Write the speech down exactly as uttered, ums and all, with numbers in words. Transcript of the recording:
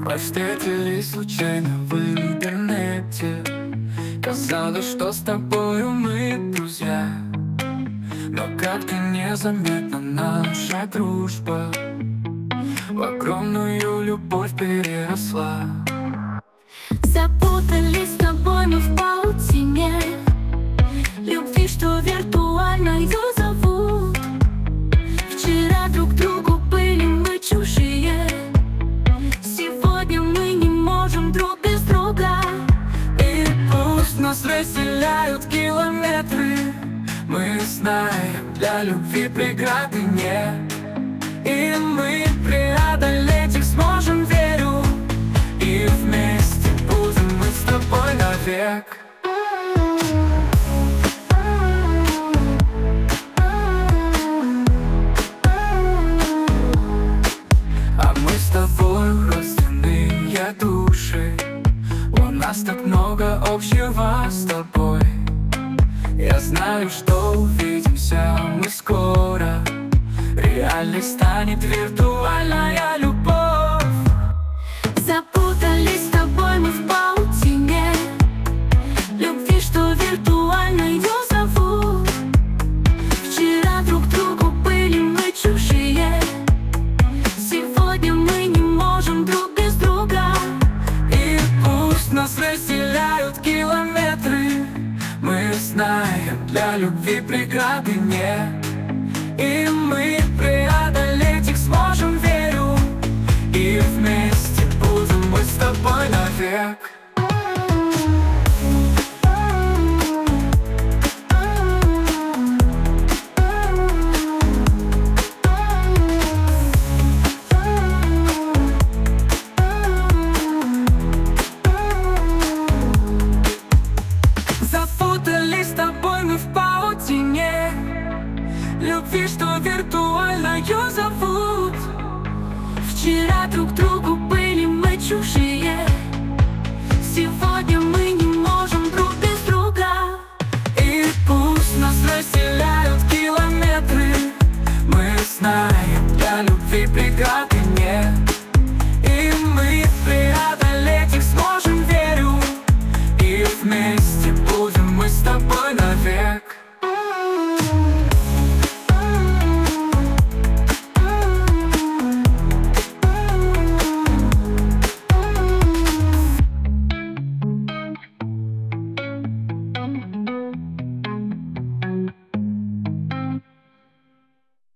Мы встретились случайно в интернете. Казалось, что с тобою мы друзья, но как-то незаметно наша дружба в огромную любовь переросла. Запутались с тобой мы в паутине любви, что виртуально ее зовут. Вчера друг другу были мы чужие, сегодня мы не можем друг без друга. И пусть нас разделяют километры, мы знаем, для любви преграды нет. И мы преодолеть их сможем, верю, и вместе будем мы с тобой навек. А мы с тобой родственные души, у нас так много общего с тобой. Я знаю, что увидимся мы скоро, реальность станет виртуальная любовь. Запутались с тобой мы в паутине любви, что виртуально ее зовут. Вчера друг другу были мы чужие, сегодня мы не можем друг без друга. И пусть нас разделяют километры, мы знаем, для любви преграды нет. И мы преодолеть их сможем, верю, и вместе будем мы с тобой навек. Запутались с тобой мы в паутине любви, что виртуально ее зовут. Вчера друг другу были мы чужие, сегодня мы не можем друг без друга. И пусть нас разделяют